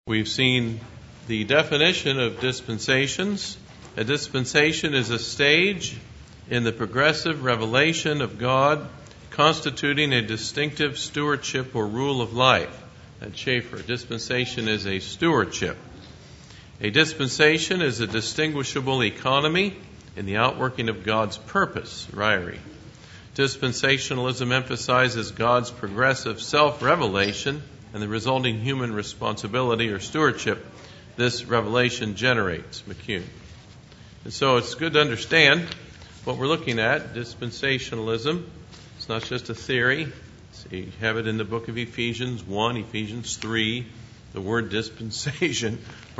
We've seen the definition of dispensations. A dispensation is a stage in the progressive revelation of God constituting a distinctive stewardship or rule of life. At Schaeffer, dispensation is a stewardship. A dispensation is a distinguishable economy in the outworking of God's purpose, Ryrie. Dispensationalism emphasizes God's progressive self-revelation and the resulting human responsibility or stewardship this revelation generates, McCune. And so it's good to understand what we're looking at, dispensationalism. It's not just a theory. So you have it in the book of Ephesians 1, Ephesians 3, the word dispensation,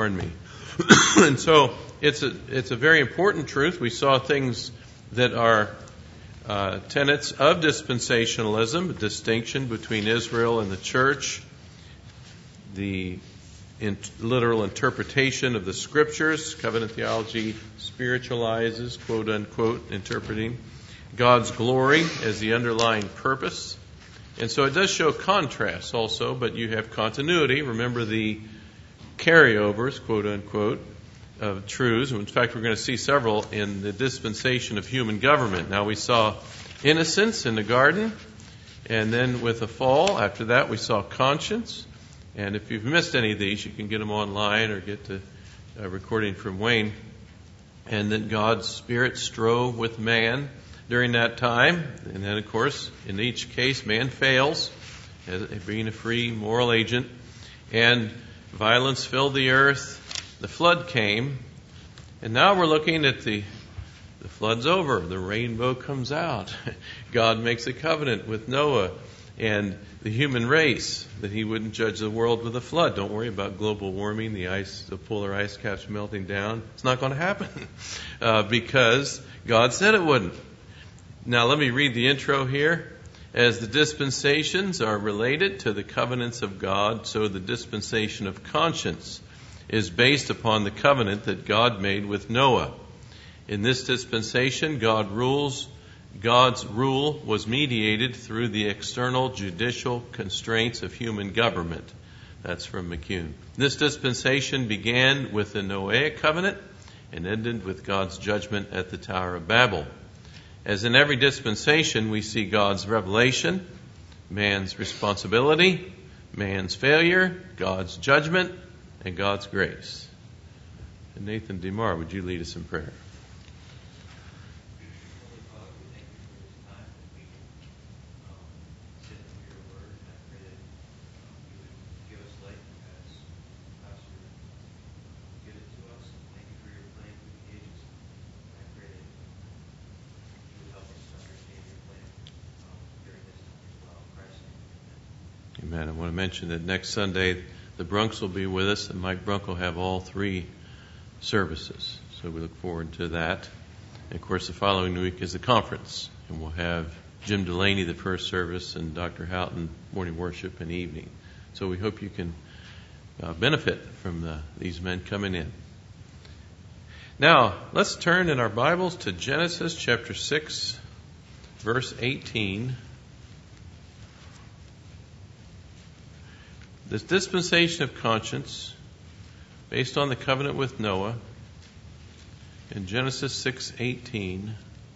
And so it's a very important truth. We saw things that are tenets of dispensationalism, a distinction between Israel and the church, the literal interpretation of the Scriptures. Covenant theology spiritualizes, quote unquote, interpreting God's glory as the underlying purpose. And so it does show contrasts also, but you have continuity. Remember the carryovers, quote unquote, of truths. In fact, we're going to see several in the dispensation of human government. Now, we saw innocence in the garden, and then with the fall, after that, we saw conscience. And if you've missed any of these, you can get them online or get the recording from Wayne. And then God's Spirit strove with man during that time. And then, of course, in each case, man fails as being a free moral agent. And violence filled the earth. The flood came. And now we're looking at the flood's over. The rainbow comes out. God makes a covenant with Noah and the human race that he wouldn't judge the world with a flood. Don't worry about global warming, the polar ice caps melting down. It's not going to happen because God said it wouldn't. Now let me read the intro here. As the dispensations are related to the covenants of God, so the dispensation of conscience is based upon the covenant that God made with Noah. In this dispensation, God's rule was mediated through the external judicial constraints of human government. That's from McCune. This dispensation began with the Noahic covenant and ended with God's judgment at the Tower of Babel. As in every dispensation, we see God's revelation, man's responsibility, man's failure, God's judgment, and God's grace. And Nathan DeMar, would you lead us in prayer? Amen. I want to mention that next Sunday the Brunks will be with us, and Mike Brunk will have all three services. So we look forward to that. And of course, the following week is the conference, and we'll have Jim Delaney the first service and Dr. Houghton morning worship and evening. So we hope you can benefit from these men coming in. Now, let's turn in our Bibles to Genesis chapter 6, verse 18. This dispensation of conscience, based on the covenant with Noah, in Genesis 6:18,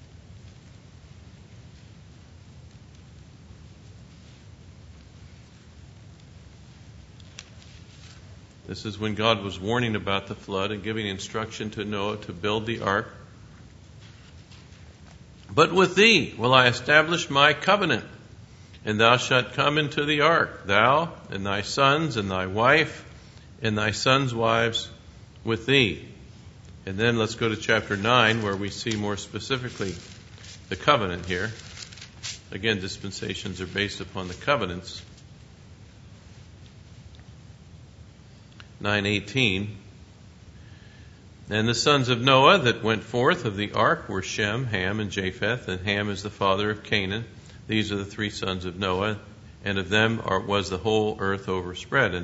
this is when God was warning about the flood and giving instruction to Noah to build the ark. But with thee will I establish my covenant, and thou shalt come into the ark, thou and thy sons and thy wife and thy sons' wives with thee. And then let's go to chapter 9 where we see more specifically the covenant here. Again, dispensations are based upon the covenants. 9:18. And the sons of Noah that went forth of the ark were Shem, Ham, and Japheth, and Ham is the father of Canaan. These are the three sons of Noah, and of them was the whole earth overspread.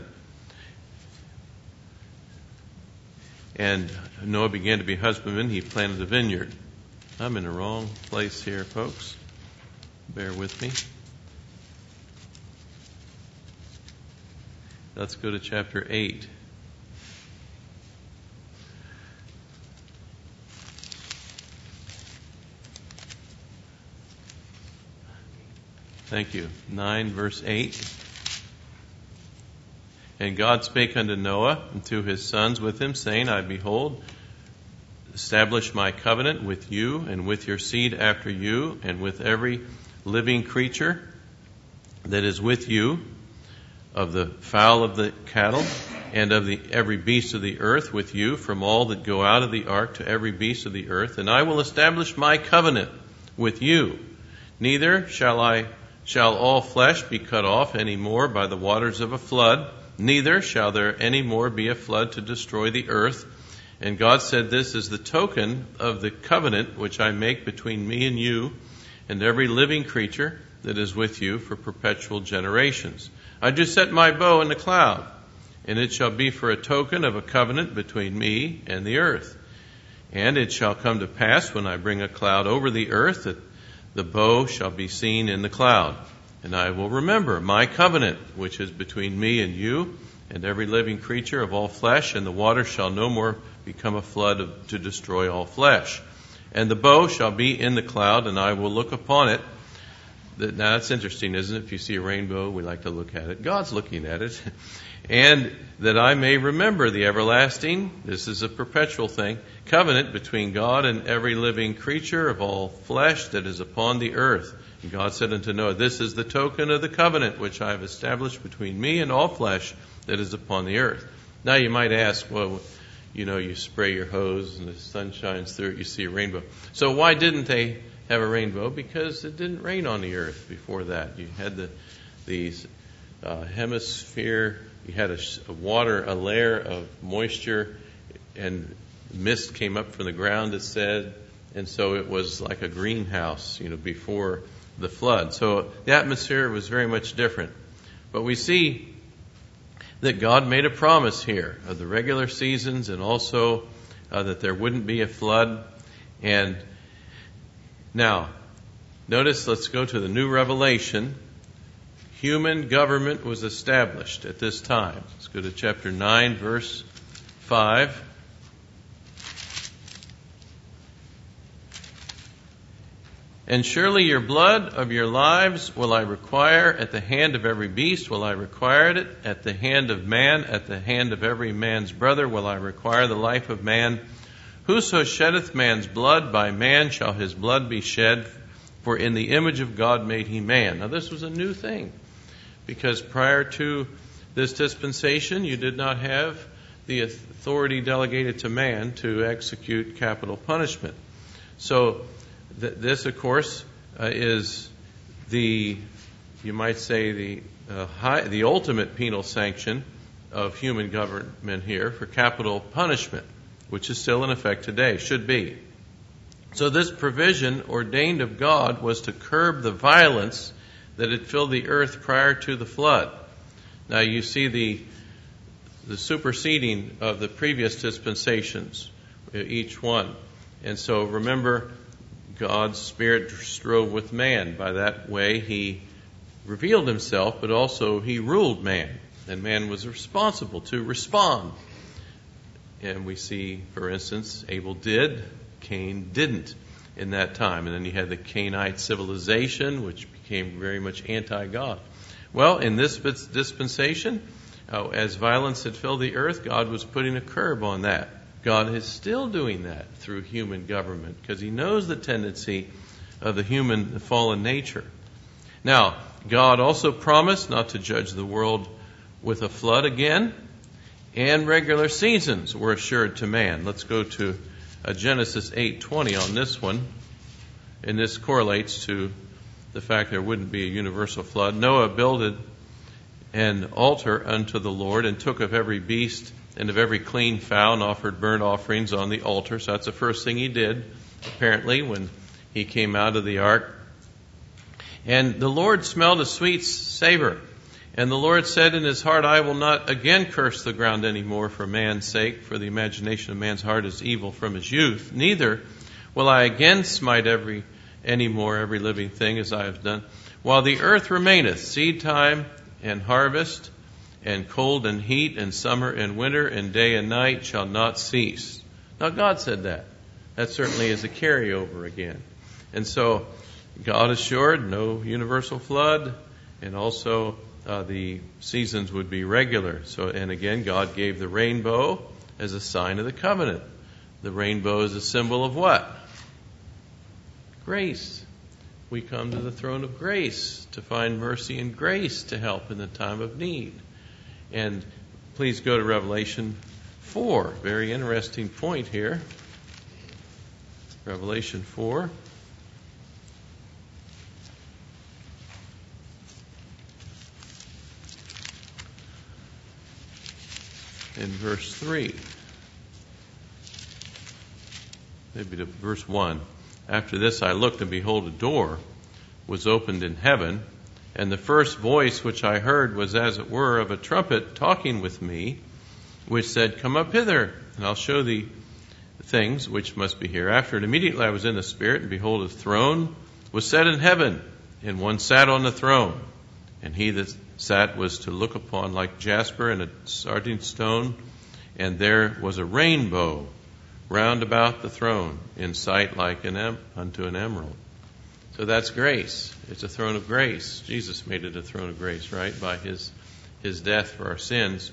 And Noah began to be husbandman. He planted a vineyard. I'm in the wrong place here, folks. Bear with me. Let's go to chapter 8. Thank you. 9 verse 8. And God spake unto Noah and to his sons with him, saying, I behold, establish my covenant with you and with your seed after you and with every living creature that is with you, of the fowl of the cattle and of every beast of the earth with you, from all that go out of the ark to every beast of the earth. And I will establish my covenant with you. Neither shall all flesh be cut off any more by the waters of a flood, neither shall there any more be a flood to destroy the earth. And God said, this is the token of the covenant which I make between me and you and every living creature that is with you for perpetual generations. I do set my bow in the cloud, and it shall be for a token of a covenant between me and the earth. And it shall come to pass when I bring a cloud over the earth that the bow shall be seen in the cloud. And I will remember my covenant, which is between me and you and every living creature of all flesh, and the water shall no more become a flood to destroy all flesh. And the bow shall be in the cloud, and I will look upon it. Now that's interesting, isn't it? If you see a rainbow, we like to look at it. God's looking at it. And that I may remember the everlasting, this is a perpetual thing, covenant between God and every living creature of all flesh that is upon the earth. And God said unto Noah, this is the token of the covenant which I have established between me and all flesh that is upon the earth. Now you might ask, well, you spray your hose and the sun shines through it, you see a rainbow. So why didn't they have a rainbow? Because it didn't rain on the earth before that. You had the hemisphere, you had a layer of moisture, and mist came up from the ground, it said, and so it was like a greenhouse, before the flood. So the atmosphere was very much different. But we see that God made a promise here of the regular seasons, and also that there wouldn't be a flood. And now, notice, let's go to the new revelation. Human government was established at this time. Let's go to chapter 9, verse 5. And surely your blood of your lives will I require at the hand of every beast, will I require it at the hand of man, at the hand of every man's brother will I require the life of man. Whoso sheddeth man's blood, by man shall his blood be shed, for in the image of God made he man. Now this was a new thing, because prior to this dispensation, you did not have the authority delegated to man to execute capital punishment. So this, of course, is you might say, the ultimate penal sanction of human government here for capital punishment, which is still in effect today, should be. So this provision ordained of God was to curb the violence that had filled the earth prior to the flood. Now you see the superseding of the previous dispensations, each one. And so remember, God's Spirit strove with man. By that way, He revealed Himself, but also He ruled man. And man was responsible to respond. And we see, for instance, Abel did, Cain didn't in that time. And then you had the Cainite civilization, which became very much anti-God. Well, in this dispensation, as violence had filled the earth, God was putting a curb on that. God is still doing that through human government, because He knows the tendency of the human fallen nature. Now, God also promised not to judge the world with a flood again, and regular seasons were assured to man. Let's go to Genesis 8:20 on this one, and this correlates to the fact there wouldn't be a universal flood. Noah builded an altar unto the Lord, and took of every beast and of every clean fowl, and offered burnt offerings on the altar. So that's the first thing he did, apparently, when he came out of the ark. And the Lord smelled a sweet savor. And the Lord said in his heart, I will not again curse the ground any more for man's sake, for the imagination of man's heart is evil from his youth. Neither will I again smite every living thing as I have done. While the earth remaineth, seed time and harvest, and cold and heat, and summer and winter, and day and night shall not cease. Now God said that. That certainly is a carryover again. And so God assured no universal flood, and also the seasons would be regular. So, and again, God gave the rainbow as a sign of the covenant. The rainbow is a symbol of what? Grace. We come to the throne of grace to find mercy and grace to help in the time of need. And please go to Revelation 4. Very interesting point here. Revelation 4. In verse 3. Maybe to verse 1. After this I looked, and behold, a door was opened in heaven, and the first voice which I heard was as it were of a trumpet talking with me, which said, Come up hither, and I'll show thee things which must be hereafter. And immediately I was in the Spirit, and behold, a throne was set in heaven, and one sat on the throne. And he that sat was to look upon like jasper and a sardine stone, and there was a rainbow round about the throne, in sight like unto an emerald. So that's grace. It's a throne of grace. Jesus made it a throne of grace, right? By his death for our sins.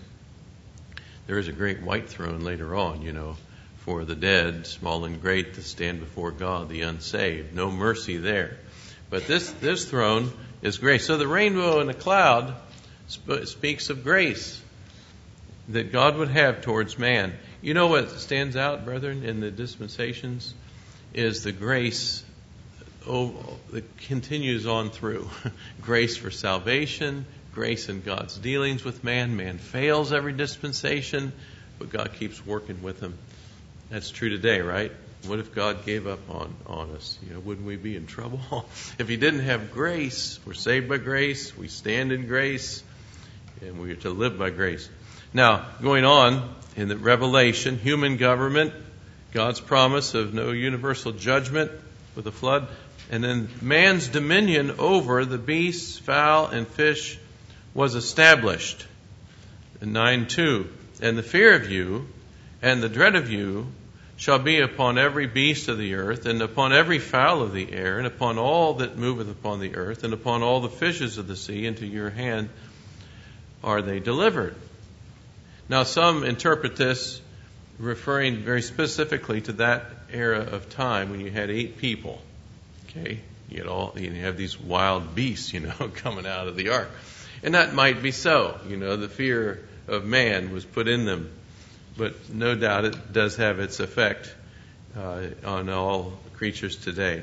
There is a great white throne later on, for the dead, small and great, to stand before God, the unsaved. No mercy there. But this throne is grace. So the rainbow in the cloud speaks of grace that God would have towards man. You know what stands out, brethren, in the dispensations is the grace that continues on through. Grace for salvation, grace in God's dealings with man. Man fails every dispensation, but God keeps working with him. That's true today, right? What if God gave up on us? Wouldn't we be in trouble? If he didn't have grace, we're saved by grace, we stand in grace, and we are to live by grace. Now, going on in the Revelation, human government, God's promise of no universal judgment with a flood, and then man's dominion over the beasts, fowl, and fish was established. In 9:2, and the fear of you and the dread of you shall be upon every beast of the earth, and upon every fowl of the air, and upon all that moveth upon the earth, and upon all the fishes of the sea. Into your hand are they delivered. Now, some interpret this referring very specifically to that era of time when you had 8 people. Okay, you have these wild beasts, coming out of the ark, and that might be so. The fear of man was put in them, but no doubt it does have its effect on all creatures today.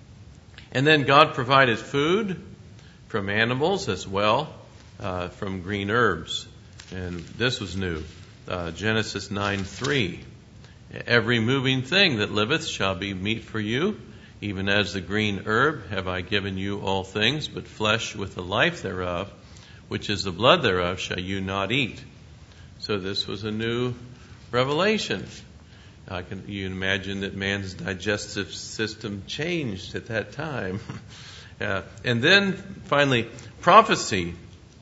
And then God provided food from animals as well, from green herbs. And this was new. Genesis 9:3. Every moving thing that liveth shall be meat for you, even as the green herb have I given you all things, but flesh with the life thereof, which is the blood thereof, shall you not eat. So this was a new revelation. You imagine that man's digestive system changed at that time. And then finally, prophecy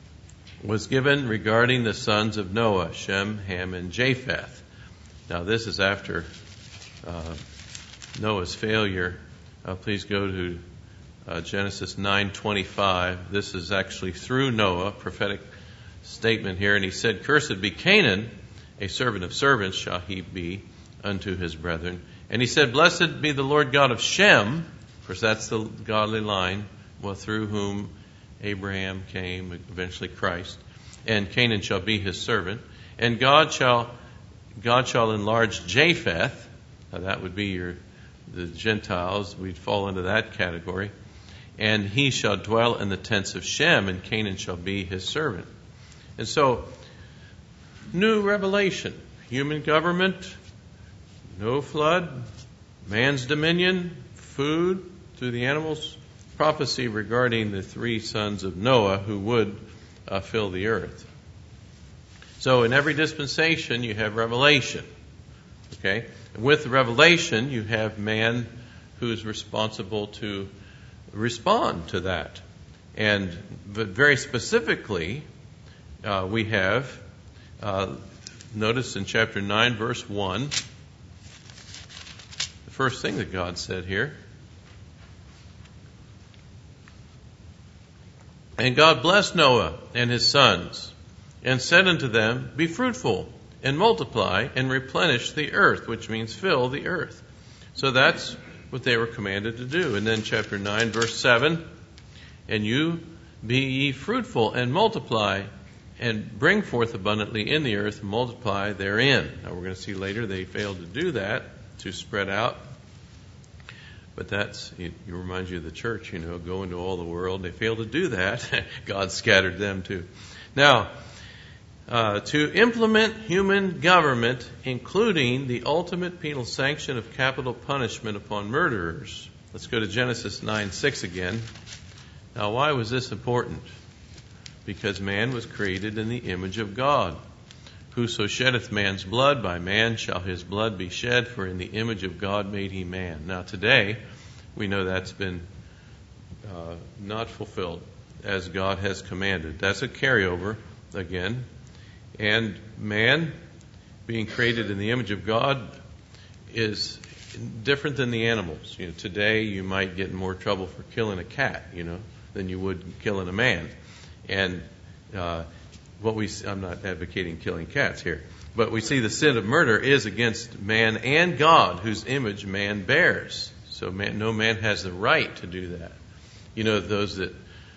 was given regarding the sons of Noah, Shem, Ham, and Japheth. Now this is after Noah's failure. Please go to Genesis 9:25. This is actually through Noah, prophetic statement here. And he said, Cursed be Canaan, a servant of servants shall he be unto his brethren. And he said, Blessed be the Lord God of Shem. Of course, that's the godly line, through whom Abraham came, eventually Christ. And Canaan shall be his servant. And God shall enlarge Japheth. Now that would be the Gentiles. We'd fall into that category. And he shall dwell in the tents of Shem, and Canaan shall be his servant. And so, new revelation. Human government, no flood, man's dominion, food through the animals, prophecy regarding the 3 sons of Noah who would fill the earth. So in every dispensation you have revelation. Okay? And with the revelation you have man who's responsible to respond to that. But very specifically, we have, notice in chapter 9, verse 1, the first thing that God said here. And God blessed Noah and his sons, and said unto them, Be fruitful, and multiply, and replenish the earth, which means fill the earth. So that's what they were commanded to do. And then chapter 9, verse 7, And you be ye fruitful, and multiply, and bring forth abundantly in the earth, and multiply therein. Now we're going to see later they failed to do that, to spread out. But that's, it reminds you of the church, go into all the world. They failed to do that. God scattered them too. Now, to implement human government, including the ultimate penal sanction of capital punishment upon murderers. Let's go to Genesis 9:6 again. Now, why was this important? Because man was created in the image of God. Whoso sheddeth man's blood, by man shall his blood be shed, for in the image of God made he man. Now today, we know that's been not fulfilled as God has commanded. That's a carryover again. And man, being created in the image of God, is different than the animals. Today you might get in more trouble for killing a cat, than you would killing a man. And I'm not advocating killing cats here, but we see the sin of murder is against man and God, whose image man bears. So no man has the right to do that. Those that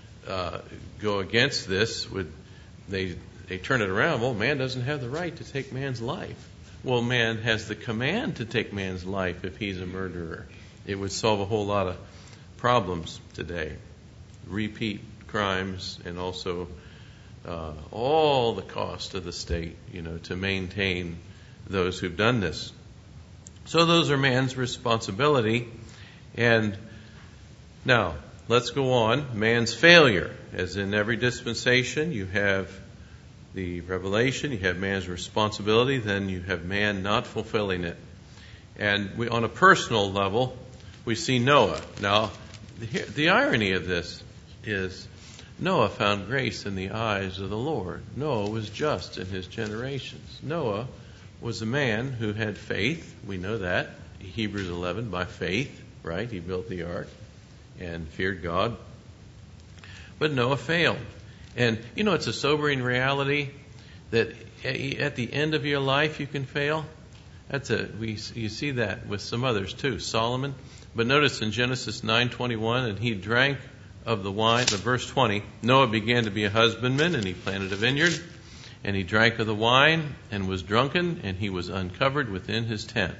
go against this they turn it around. Well, man doesn't have the right to take man's life. Well, man has the command to take man's life if he's a murderer. It would solve a whole lot of problems today. Repeat crimes, and also all the cost of the state, to maintain those who've done this. So those are man's responsibility. And now, let's go on. Man's failure. As in every dispensation, you have the revelation, you have man's responsibility, then you have man not fulfilling it. And on a personal level, we see Noah. Now, the irony of this is Noah found grace in the eyes of the Lord. Noah was just in his generations. Noah was a man who had faith. We know that. Hebrews 11, by faith, right? He built the ark and feared God. But Noah failed. And, it's a sobering reality that at the end of your life you can fail. You see that with some others too. Solomon. But notice in Genesis 9:21, and he drank of the wine, verse 20, Noah began to be a husbandman, and he planted a vineyard, and he drank of the wine, and was drunken, and he was uncovered within his tent.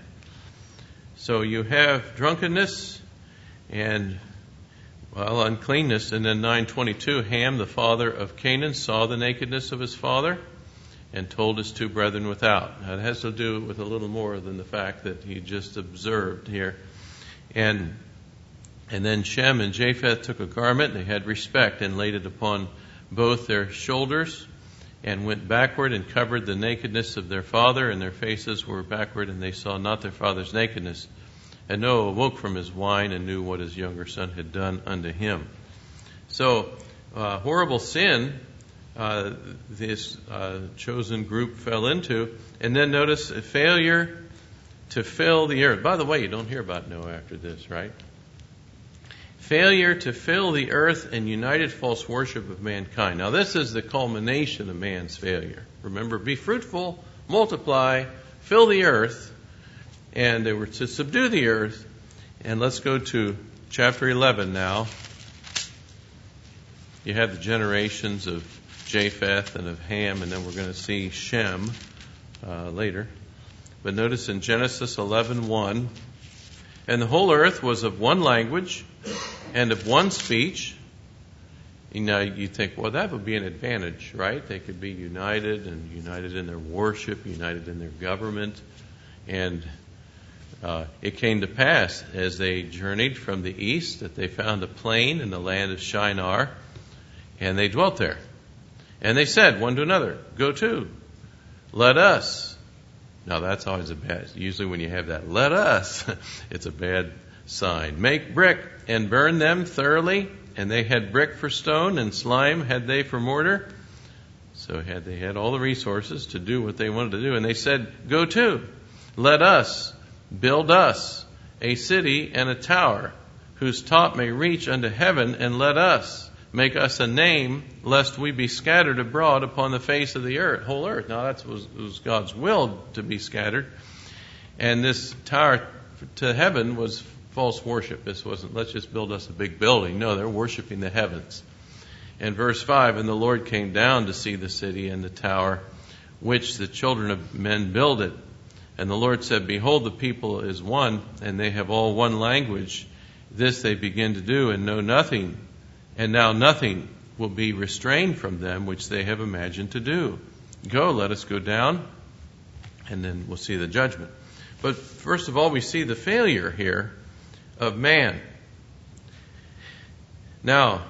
So you have drunkenness and, uncleanness. And then 9:22, Ham, the father of Canaan, saw the nakedness of his father, and told his two brethren without. Now, it has to do with a little more than the fact that he just observed here. And then Shem and Japheth took a garment, and they had respect, and laid it upon both their shoulders, and went backward and covered the nakedness of their father, and their faces were backward, and they saw not their father's nakedness. And Noah awoke from his wine and knew what his younger son had done unto him. So, horrible sin this chosen group fell into. And then notice a failure to fill the earth. By the way, you don't hear about Noah after this, right? Failure to fill the earth and united false worship of mankind. Now, this is the culmination of man's failure. Remember, be fruitful, multiply, fill the earth, and they were to subdue the earth. And let's go to chapter 11 now. You have the generations of Japheth and of Ham, and then we're going to see Shem later. But notice in Genesis 11:1, and the whole earth was of one language and of one speech. Now you think, well, that would be an advantage, right? They could be united, and united in their worship, united in their government. And it came to pass as they journeyed from the east that they found a plain in the land of Shinar, and they dwelt there. And they said one to another, go to, let us. Now that's always a bad, usually when you have that, let us, it's a bad sign. Make brick and burn them thoroughly. And they had brick for stone, and slime had they for mortar. So they had all the resources to do what they wanted to do. And they said, go to, let us build us a city and a tower, whose top may reach unto heaven, and let us make us a name, lest we be scattered abroad upon the face of the earth, whole earth. Now that was God's will to be scattered. And this tower to heaven was false worship. This wasn't, let's just build us a big building. No, they're worshiping the heavens. And verse 5, and the Lord came down to see the city and the tower, which the children of men builded. And the Lord said, behold, the people is one, and they have all one language. This they begin to do, and know nothing. And now nothing will be restrained from them, which they have imagined to do. Go, let us go down, and then we'll see the judgment. But first of all, we see the failure here of man. Now,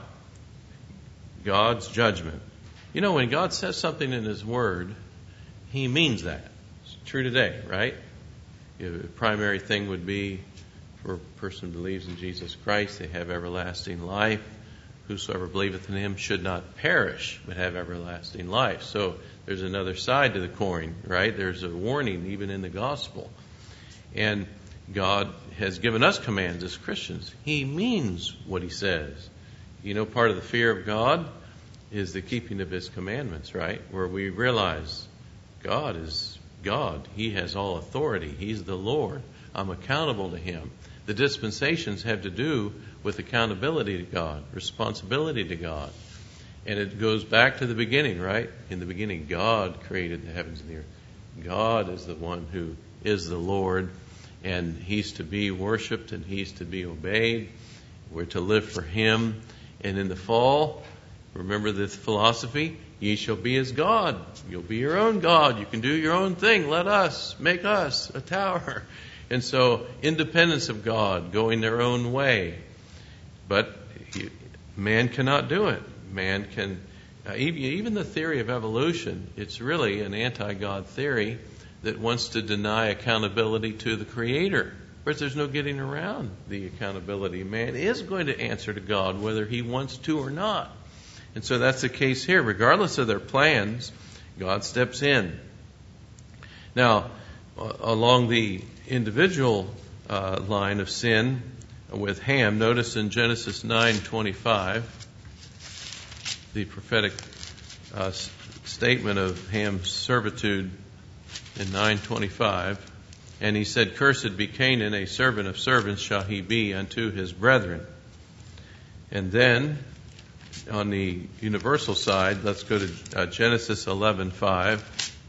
God's judgment. You know, when God says something in His Word, He means that. It's true today, right? The primary thing would be for a person who believes in Jesus Christ, they have everlasting life. Whosoever believeth in Him should not perish, but have everlasting life. So there's another side to the coin, right? There's a warning even in the gospel. And God has given us commands as Christians. He means what He says. You know, part of the fear of God is the keeping of His commandments, right? Where we realize God is God. He has all authority. He's the Lord. I'm accountable to Him. The dispensations have to do with accountability to God, responsibility to God. And it goes back to the beginning, right? In the beginning, God created the heavens and the earth. God is the one who is the Lord, and He's to be worshiped and He's to be obeyed. We're to live for Him. And in the fall, remember this philosophy, ye shall be as God. You'll be your own God. You can do your own thing. Let us make us a tower. And so, independence of God, going their own way. But man cannot do it. Man can, even the theory of evolution, it's really an anti-God theory that wants to deny accountability to the Creator. But there's no getting around the accountability. Man is going to answer to God whether he wants to or not. And so that's the case here. Regardless of their plans, God steps in. Now, along the individual line of sin with Ham, notice in Genesis 9:25, the prophetic statement of Ham's servitude in 9:25. And he said, cursed be Canaan, a servant of servants shall he be unto his brethren. And then, on the universal side, let's go to Genesis 11:5,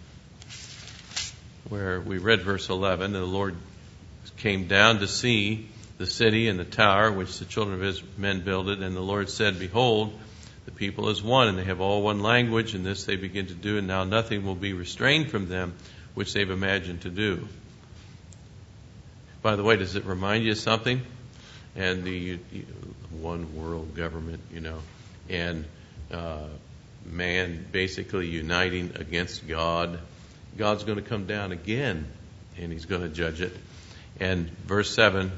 where we read verse 11. And the Lord came down to see the city and the tower which the children of his men builded. And the Lord said, behold, the people is one, and they have all one language, and this they begin to do, and now nothing will be restrained from them, which they've imagined to do. By the way, does it remind you of something? And the one world government, and man basically uniting against God. God's going to come down again, and He's going to judge it. And verse 7,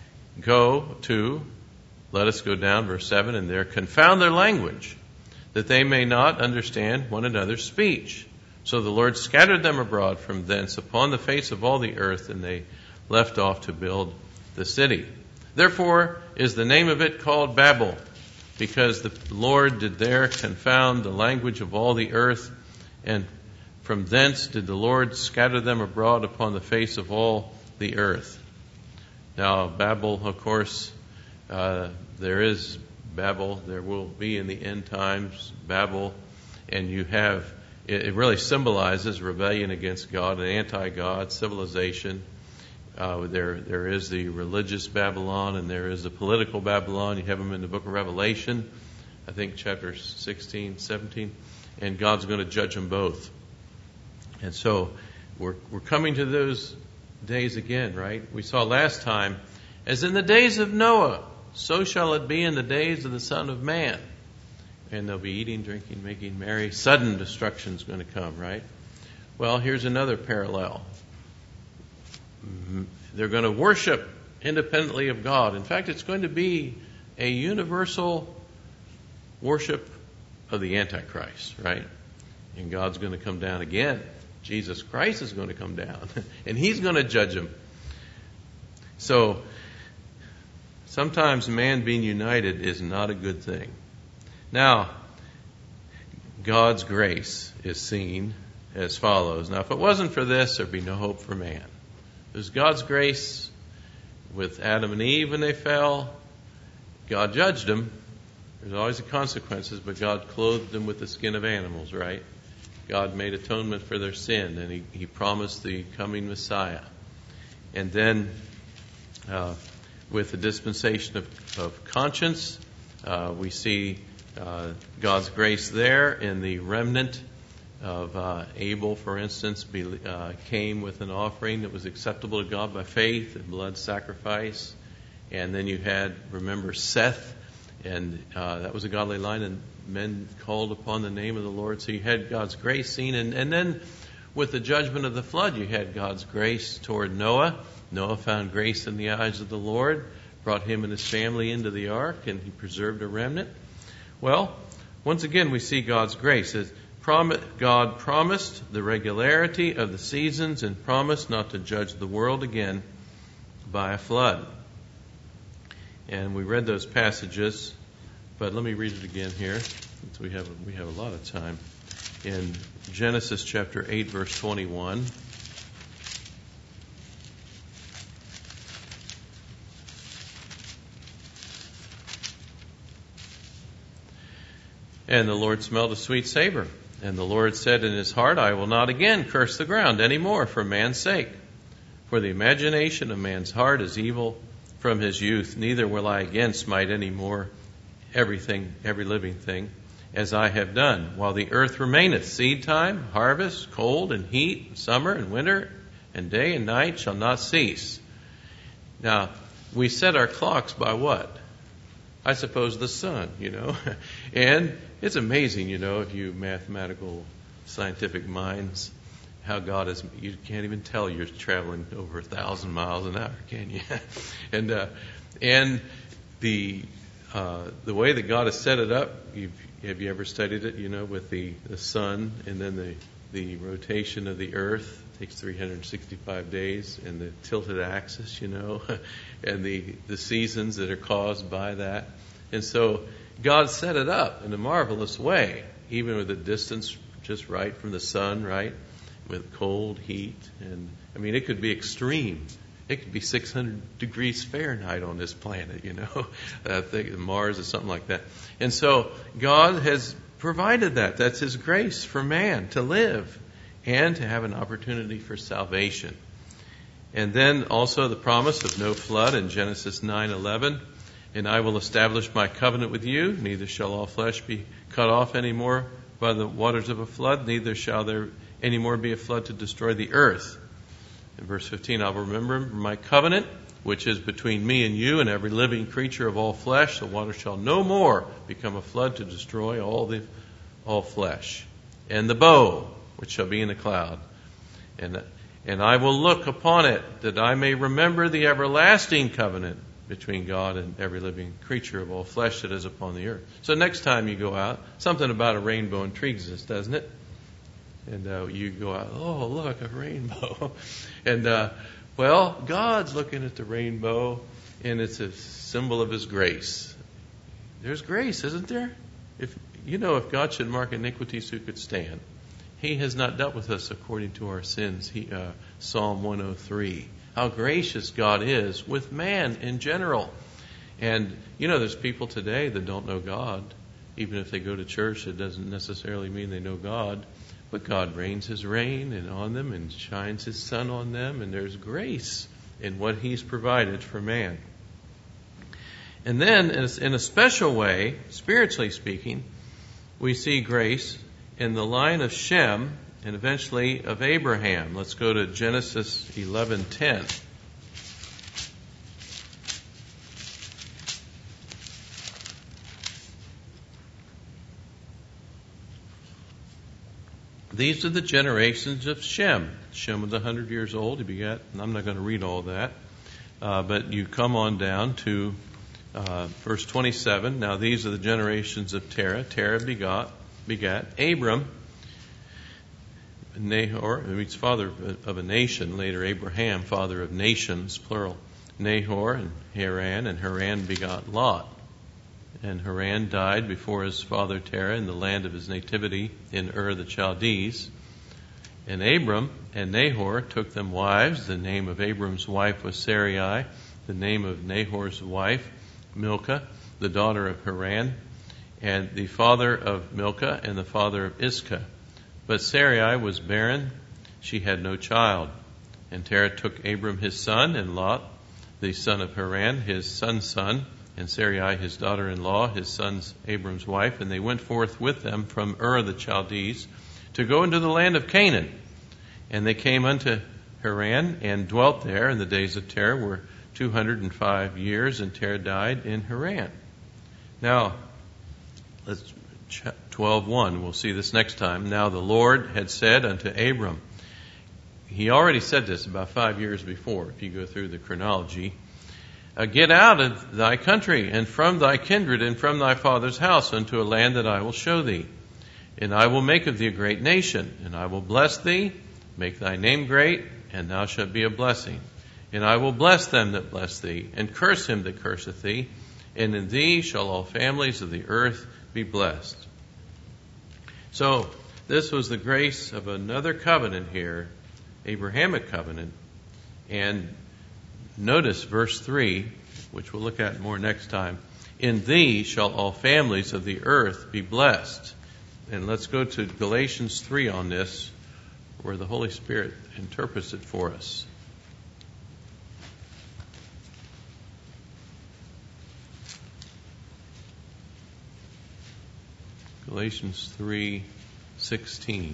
let us go down, verse 7, and there confound their language, that they may not understand one another's speech. So the Lord scattered them abroad from thence upon the face of all the earth, and they left off to build the city. Therefore is the name of it called Babel, because the Lord did there confound the language of all the earth, and from thence did the Lord scatter them abroad upon the face of all the earth. Now, Babel, of course, there is Babel. There will be in the end times Babel, and you have, it really symbolizes rebellion against God, an anti-God civilization. There is the religious Babylon, and there is the political Babylon. You have them in the book of Revelation, I think chapter 16, 17, and God's going to judge them both. And so we're coming to those days again, right? We saw last time, as in the days of Noah, so shall it be in the days of the Son of Man. And they'll be eating, drinking, making merry. Sudden destruction is going to come, right? Well, here's another parallel. They're going to worship independently of God. In fact, it's going to be a universal worship of the Antichrist, right? And God's going to come down again. Jesus Christ is going to come down, and He's going to judge them. So, sometimes man being united is not a good thing. Now, God's grace is seen as follows. Now, if it wasn't for this, there'd be no hope for man. There's God's grace with Adam and Eve when they fell. God judged them. There's always the consequences, but God clothed them with the skin of animals, right? God made atonement for their sin, and He promised the coming Messiah. And then with the dispensation of conscience, we see God's grace there in the remnant of Abel, for instance, came with an offering that was acceptable to God by faith and blood sacrifice. And then you had, remember, Seth, and that was a godly line, and men called upon the name of the Lord. So you had God's grace seen. And then with the judgment of the flood, you had God's grace toward Noah. Noah found grace in the eyes of the Lord, brought him and his family into the ark, and He preserved a remnant. Well, once again, we see God's grace. God promised the regularity of the seasons and promised not to judge the world again by a flood. And we read those passages, but let me read it again here, since we have a lot of time. In Genesis chapter 8, verse 21. And the Lord smelled a sweet savor. And the Lord said in His heart, I will not again curse the ground any more for man's sake. For the imagination of man's heart is evil from his youth. Neither will I again smite any more every living thing, as I have done, while the earth remaineth. Seed time, harvest, cold and heat, summer and winter, and day and night shall not cease. Now, we set our clocks by what? I suppose the sun, And it's amazing, if you mathematical, scientific minds, how God is. You can't even tell you're traveling over 1,000 miles an hour, can you? And the way that God has set it up, have you ever studied it? With the sun and then the rotation of the earth takes 365 days, and the tilted axis, and the seasons that are caused by that. And so God set it up in a marvelous way, even with the distance just right from the sun, right? With cold, heat, and it could be extreme. It could be 600 degrees Fahrenheit on this planet, I think Mars or something like that. And so God has provided that. That's His grace for man to live and to have an opportunity for salvation. And then also the promise of no flood in Genesis 9:11. And I will establish my covenant with you. Neither shall all flesh be cut off any more by the waters of a flood. Neither shall there any more be a flood to destroy the earth. In verse 15, I will remember my covenant, which is between me and you and every living creature of all flesh. The water shall no more become a flood to destroy all flesh. And the bow, which shall be in the cloud. And I will look upon it, that I may remember the everlasting covenant between God and every living creature of all flesh that is upon the earth. So next time you go out, something about a rainbow intrigues us, doesn't it? And you go out, oh, look, a rainbow. And, God's looking at the rainbow, and it's a symbol of His grace. There's grace, isn't there? If God should mark iniquities, who could stand? He has not dealt with us according to our sins. Psalm 103. How gracious God is with man in general. And, there's people today that don't know God. Even if they go to church, it doesn't necessarily mean they know God. But God rains His rain on them and shines His sun on them. And there's grace in what He's provided for man. And then, in a special way, spiritually speaking, we see grace in the line of Shem and eventually of Abraham. Let's go to Genesis 11:10. These are the generations of Shem. Shem was 100 years old. He begat, and I'm not going to read all that, but you come on down to verse 27. Now these are the generations of Terah. Terah begat Abram, Nahor, it means father of a nation. Later Abraham, father of nations, plural. Nahor and Haran begot Lot. and Haran died before his father Terah in the land of his nativity in Ur the Chaldees. And Abram and Nahor took them wives. The name of Abram's wife was Sarai, the name of Nahor's wife Milcah, the daughter of Haran, and the father of Milcah and the father of Iscah. But Sarai was barren, she had no child. And Terah took Abram his son, and Lot, the son of Haran, his son's son, and Sarai his daughter-in-law, his son's Abram's wife, and they went forth with them from Ur the Chaldees to go into the land of Canaan. And they came unto Haran and dwelt there, and the days of Terah were 205 years, and Terah died in Haran. Now, let's 12:1. We'll see this next time. Now the Lord had said unto Abram, he already said this about 5 years before, if you go through the chronology, get out of thy country and from thy kindred and from thy father's house unto a land that I will show thee. And I will make of thee a great nation, and I will bless thee, make thy name great, and thou shalt be a blessing. And I will bless them that bless thee, and curse him that curseth thee, and in thee shall all families of the earth be blessed. So, this was the grace of another covenant here, Abrahamic covenant. And notice verse 3, which we'll look at more next time. In thee shall all families of the earth be blessed. And let's go to Galatians 3 on this, where the Holy Spirit interprets it for us. Galatians 3:16.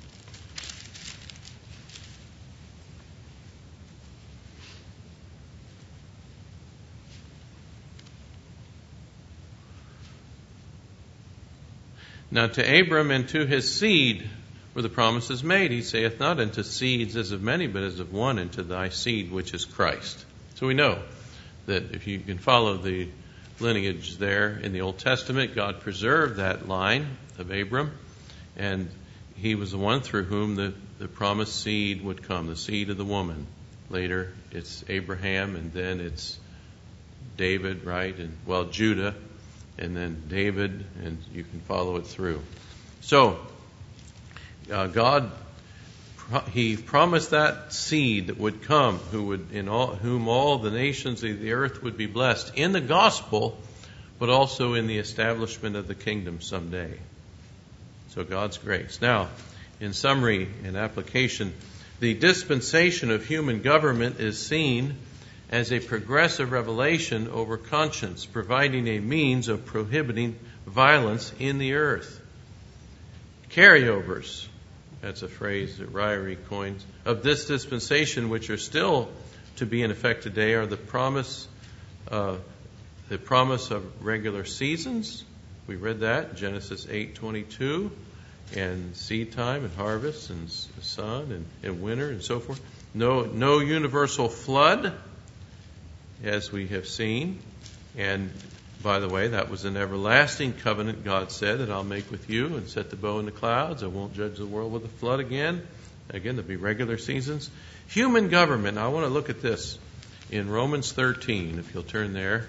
Now to Abram and to his seed were the promises made. He saith not unto seeds as of many, but as of one, and to thy seed, which is Christ. So we know that if you can follow the lineage there in the Old Testament, God preserved that line of Abram, and he was the one through whom the promised seed would come, the seed of the woman. Later it's Abraham, and then it's David, right? And Judah, and then David, and you can follow it through. So, God, He promised that seed that would come, whom all the nations of the earth would be blessed in the gospel, but also in the establishment of the kingdom someday. So God's grace. Now, in summary and application, the dispensation of human government is seen as a progressive revelation over conscience, providing a means of prohibiting violence in the earth. Carryovers, that's a phrase that Ryrie coins, of this dispensation, which are still to be in effect today, are the promise of regular seasons. We read that, Genesis 8:22, and seed time and harvest and sun and winter and so forth. No universal flood, as we have seen. And by the way, that was an everlasting covenant, God said, that I'll make with you and set the bow in the clouds. I won't judge the world with a flood again. Again, there'll be regular seasons. Human government. I want to look at this in Romans 13, if you'll turn there.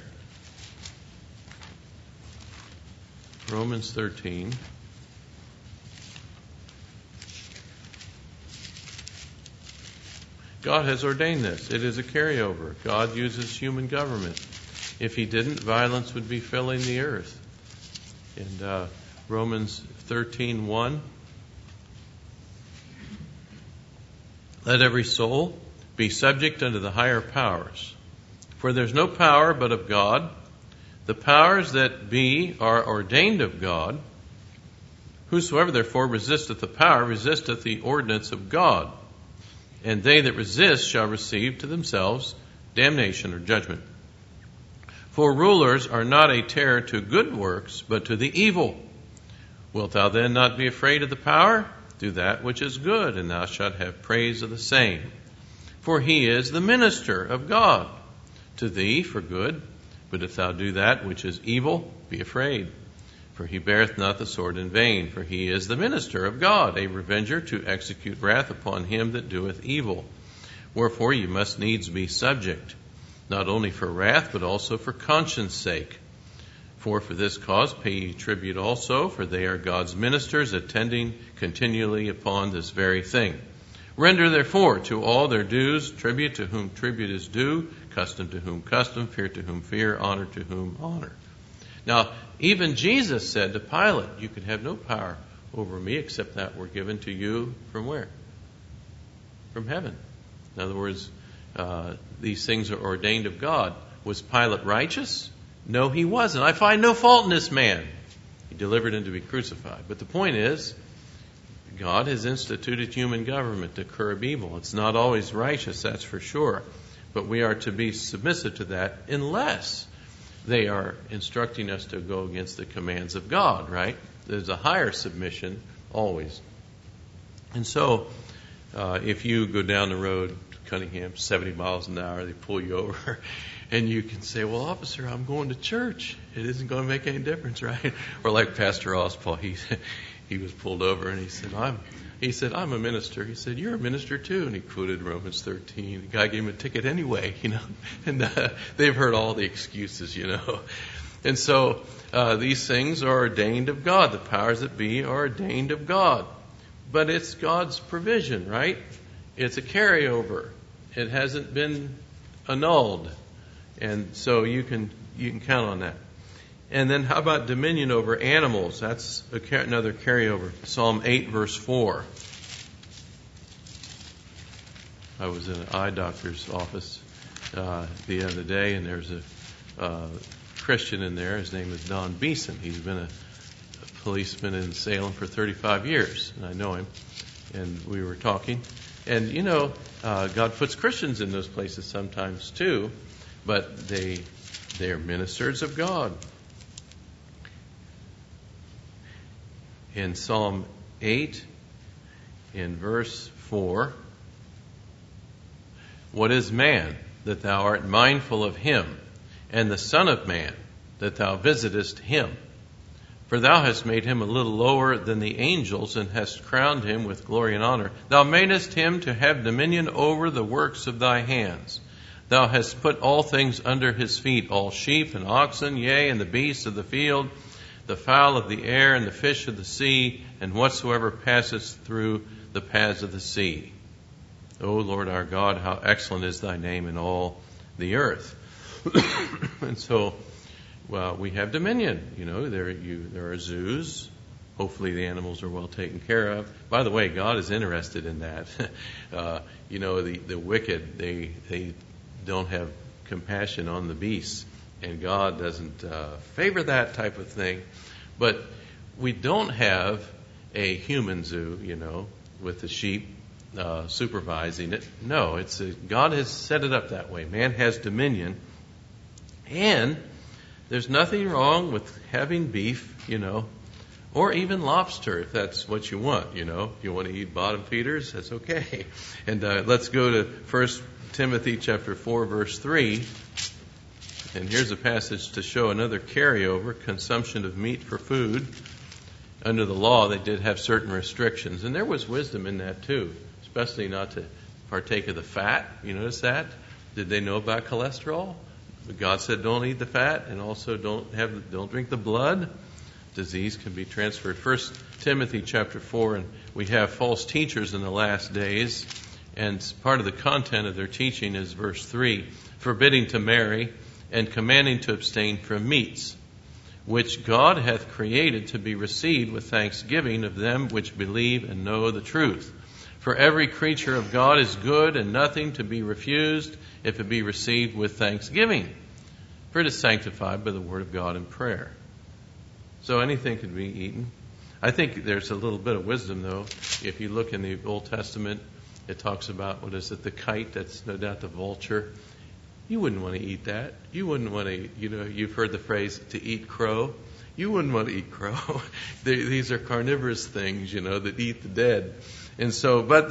Romans 13. God has ordained this. It is a carryover. God uses human government. If He didn't, violence would be filling the earth. And Romans 13:1. Let every soul be subject unto the higher powers. For there's no power but of God. The powers that be are ordained of God. Whosoever therefore resisteth the power resisteth the ordinance of God. And they that resist shall receive to themselves damnation or judgment. For rulers are not a terror to good works, but to the evil. Wilt thou then not be afraid of the power? Do that which is good, and thou shalt have praise of the same. For he is the minister of God to thee for good. But if thou do that which is evil, be afraid. For he beareth not the sword in vain, for he is the minister of God, a revenger to execute wrath upon him that doeth evil. Wherefore you must needs be subject, not only for wrath, but also for conscience sake. For this cause pay ye tribute also, for they are God's ministers, attending continually upon this very thing. Render therefore to all their dues, tribute to whom tribute is due, custom to whom custom, fear to whom fear, honor to whom honor. Now, even Jesus said to Pilate, you can have no power over me except that were given to you from where? From heaven. In other words, these things are ordained of God. Was Pilate righteous? No, he wasn't. I find no fault in this man. He delivered him to be crucified. But the point is, God has instituted human government to curb evil. It's not always righteous, that's for sure. But we are to be submissive to that unless they are instructing us to go against the commands of God, right? There's a higher submission always. And so, if you go down the road, Cunningham, 70 miles an hour, they pull you over, and you can say, well, officer, I'm going to church. It isn't going to make any difference, right? Or like Pastor Ospaul, he was pulled over, and he said, I'm a minister. He said, you're a minister too. And he quoted Romans 13. The guy gave him a ticket anyway, and they've heard all the excuses, And so these things are ordained of God. The powers that be are ordained of God. But it's God's provision, right? It's a carryover. It hasn't been annulled. And so you can count on that. And then how about dominion over animals? That's another carryover. Psalm 8, verse 4. I was in an eye doctor's office the other day, and there's a Christian in there. His name is Don Beeson. He's been a policeman in Salem for 35 years, and I know him. And we were talking. And, God puts Christians in those places sometimes too, but they are ministers of God. In Psalm 8, in verse 4, what is man, that thou art mindful of him, and the Son of Man, that thou visitest him? For thou hast made him a little lower than the angels, and hast crowned him with glory and honor. Thou madest him to have dominion over the works of thy hands. Thou hast put all things under his feet, all sheep and oxen, yea, and the beasts of the field, the fowl of the air, and the fish of the sea, and whatsoever passeth through the paths of the sea. O Lord our God, how excellent is thy name in all the earth. And so, we have dominion. There are zoos. Hopefully the animals are well taken care of. By the way, God is interested in that. The wicked, they don't have compassion on the beasts. And God doesn't favor that type of thing. But we don't have a human zoo, with the sheep supervising it. No, God has set it up that way. Man has dominion. And there's nothing wrong with having beef, or even lobster if that's what you want, If you want to eat bottom feeders, that's okay. And let's go to 1 Timothy chapter 4, verse 3. And here's a passage to show another carryover, consumption of meat for food. Under the law, they did have certain restrictions. And there was wisdom in that too, especially not to partake of the fat. You notice that? Did they know about cholesterol? God said don't eat the fat, and also don't drink the blood. Disease can be transferred. 1 Timothy chapter 4, and we have false teachers in the last days. And part of the content of their teaching is verse 3, forbidding to marry, and commanding to abstain from meats, which God hath created to be received with thanksgiving of them which believe and know the truth. For every creature of God is good, and nothing to be refused if it be received with thanksgiving. For it is sanctified by the word of God and prayer. So anything can be eaten. I think there's a little bit of wisdom, though. If you look in the Old Testament, it talks about, the kite, that's no doubt the vulture. You wouldn't want to eat that. You wouldn't want to, you've heard the phrase, to eat crow. You wouldn't want to eat crow. These are carnivorous things, that eat the dead. And so, but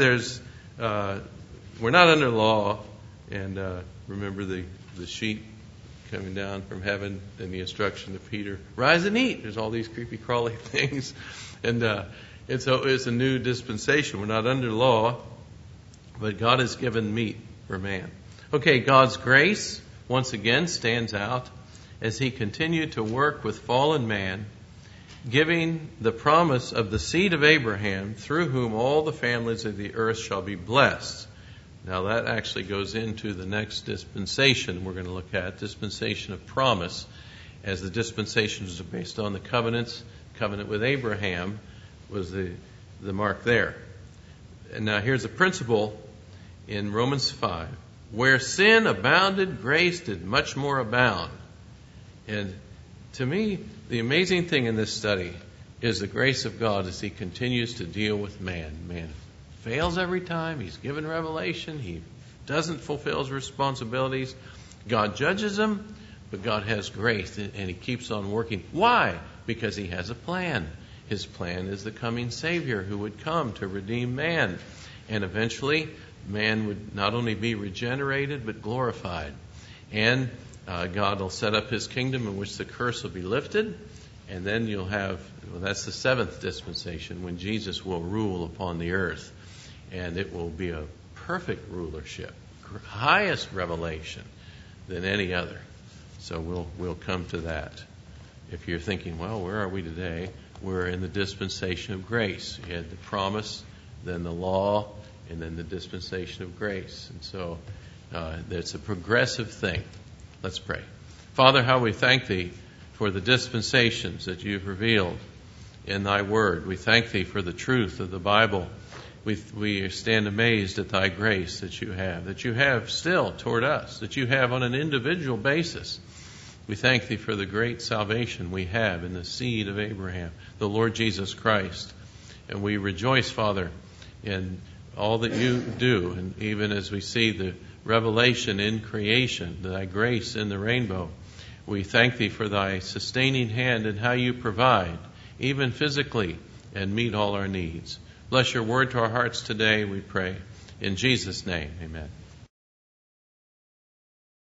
we're not under law. And remember the sheep coming down from heaven and the instruction to Peter, rise and eat. There's all these creepy crawly things. And so it's a new dispensation. We're not under law, but God has given meat for man. Okay, God's grace, once again, stands out as he continued to work with fallen man, giving the promise of the seed of Abraham, through whom all the families of the earth shall be blessed. Now that actually goes into the next dispensation we're going to look at, dispensation of promise, as the dispensations are based on the covenants. Covenant with Abraham was the mark there. And now here's a principle in Romans 5. Where sin abounded, grace did much more abound. And to me, the amazing thing in this study is the grace of God as he continues to deal with man. Man fails every time. He's given revelation. He doesn't fulfill his responsibilities. God judges him, but God has grace, and he keeps on working. Why? Because he has a plan. His plan is the coming Savior who would come to redeem man. And eventually, man would not only be regenerated, but glorified. And God will set up his kingdom in which the curse will be lifted. And then you'll have, that's the seventh dispensation, when Jesus will rule upon the earth. And it will be a perfect rulership, highest revelation than any other. So we'll come to that. If you're thinking, well, where are we today? We're in the dispensation of grace. You had the promise, then the law, and then the dispensation of grace. And so it's a progressive thing. Let's pray. Father, how we thank thee for the dispensations that you've revealed in thy word. We thank thee for the truth of the Bible. We stand amazed at thy grace that you have still toward us, that you have on an individual basis. We thank thee for the great salvation we have in the seed of Abraham, the Lord Jesus Christ. And we rejoice, Father, in all that you do. And even as we see the revelation in creation, thy grace in the rainbow, we thank thee for thy sustaining hand and how you provide, even physically, and meet all our needs. Bless your word to our hearts today, we pray. In Jesus' name, amen.